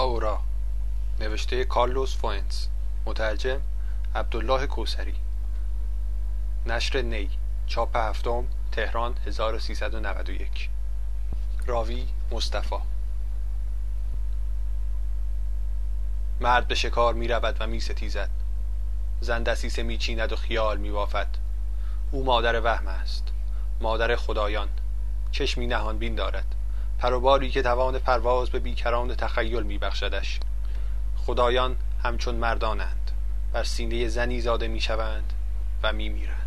آورا، نوشته کارلوس فوئنس، مترجم عبدالله کوثری، نشر نی، چاپ هفتم، تهران 1391. راوی مصطفی. مرد به شکار می رود و می ستیزد. زن دسیسه می چیند و خیال می بافد. او مادر وهم است، مادر خدایان. چشمی نهان بین دارد، پر و بالی که توان پرواز به بیکران تخیل می بخشدش. خدایان همچون مردانند، بر سینه زنی زاده می شوند و می میرند.